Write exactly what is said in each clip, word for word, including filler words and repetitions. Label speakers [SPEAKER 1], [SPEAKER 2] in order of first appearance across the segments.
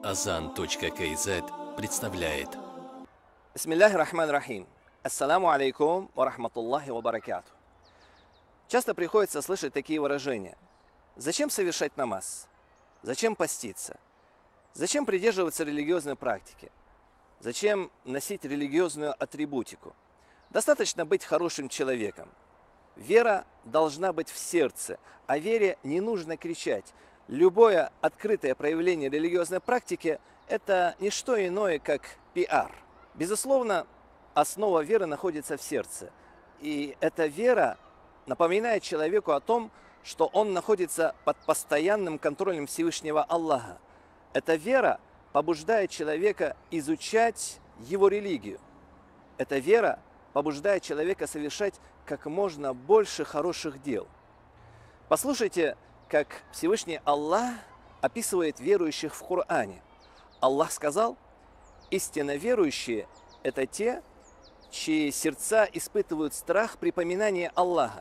[SPEAKER 1] азан точка кз представляет.
[SPEAKER 2] Бисмиллахи рахман рахим. Ассаламу алейкум ва рахматуллахи ва баракату. Часто приходится слышать такие выражения. Зачем совершать намаз? Зачем поститься? Зачем придерживаться религиозной практики? Зачем носить религиозную атрибутику? Достаточно быть хорошим человеком. Вера должна быть в сердце. О вере не нужно кричать. Любое открытое проявление религиозной практики – это не что иное, как пиар. Безусловно, основа веры находится в сердце. И эта вера напоминает человеку о том, что он находится под постоянным контролем Всевышнего Аллаха. Эта вера побуждает человека изучать его религию. Эта вера побуждает человека совершать как можно больше хороших дел. Послушайте, как Всевышний Аллах описывает верующих в Коране. Аллах сказал: истинно верующие – это те, чьи сердца испытывают страх при поминании Аллаха,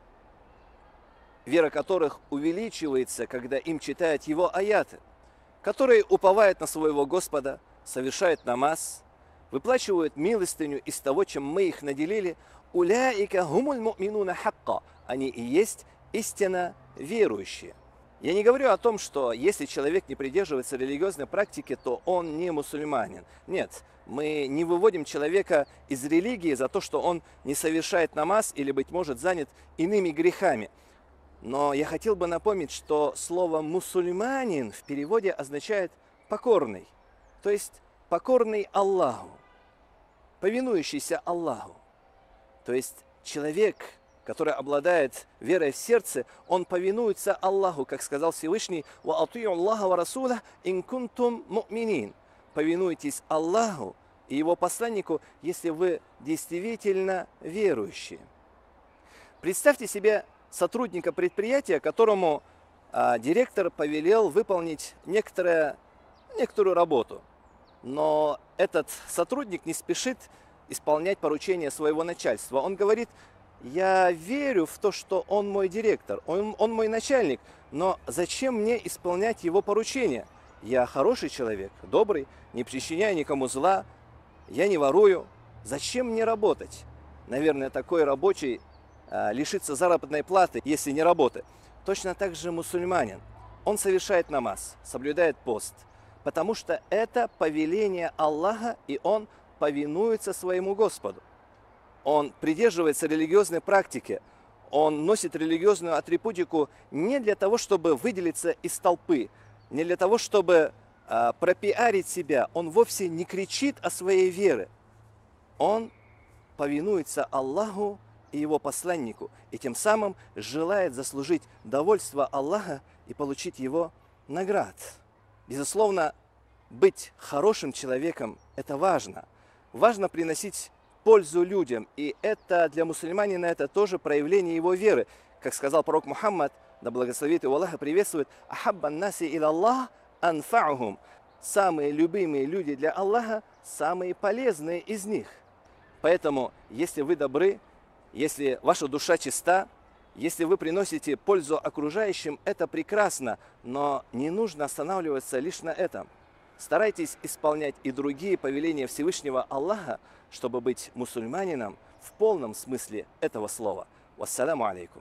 [SPEAKER 2] вера которых увеличивается, когда им читают его аяты, которые уповают на своего Господа, совершают намаз, выплачивают милостыню из того, чем мы их наделили. Уляика гумуль му'минуна хакка. Они и есть истинно верующие. Я не говорю о том, что если человек не придерживается религиозной практики, то он не мусульманин. Нет, мы не выводим человека из религии за то, что он не совершает намаз или, быть может, занят иными грехами. Но я хотел бы напомнить, что слово «мусульманин» в переводе означает «покорный», то есть покорный Аллаху, повинующийся Аллаху. То есть человек, который обладает верой в сердце, он повинуется Аллаху, как сказал Всевышний: «Ва ати'у Аллаха ва расуля ин кунтум му'минин». Повинуйтесь Аллаху и его посланнику, если вы действительно верующие. Представьте себе сотрудника предприятия, которому а, директор повелел выполнить некоторое, некоторую работу. Но этот сотрудник не спешит исполнять поручения своего начальства. Он говорит: я верю в то, что он мой директор, он, он мой начальник, но зачем мне исполнять его поручения? Я хороший человек, добрый, не причиняю никому зла, я не ворую. Зачем мне работать? Наверное, такой рабочий а, лишится заработной платы, если не работает. Точно так же мусульманин. Он совершает намаз, соблюдает пост, потому что это повеление Аллаха, и он повинуется своему Господу. Он придерживается религиозной практики, он носит религиозную атрибутику не для того, чтобы выделиться из толпы, не для того, чтобы а, пропиарить себя. Он вовсе не кричит о своей вере. Он повинуется Аллаху и его посланнику, и тем самым желает заслужить довольство Аллаха и получить его наград. Безусловно, быть хорошим человеком – это важно. Важно приносить пользу людям, и это для мусульманина это тоже проявление его веры. Как сказал пророк Мухаммад, да благословит его Аллах и приветствует: «Ахаббан наси иля Аллах анфа'ухум». Самые любимые люди для Аллаха – самые полезные из них. Поэтому, если вы добры, если ваша душа чиста, если вы приносите пользу окружающим, это прекрасно, но не нужно останавливаться лишь на этом. Старайтесь исполнять и другие повеления Всевышнего Аллаха, чтобы быть мусульманином в полном смысле этого слова. Вассаламу алейкум.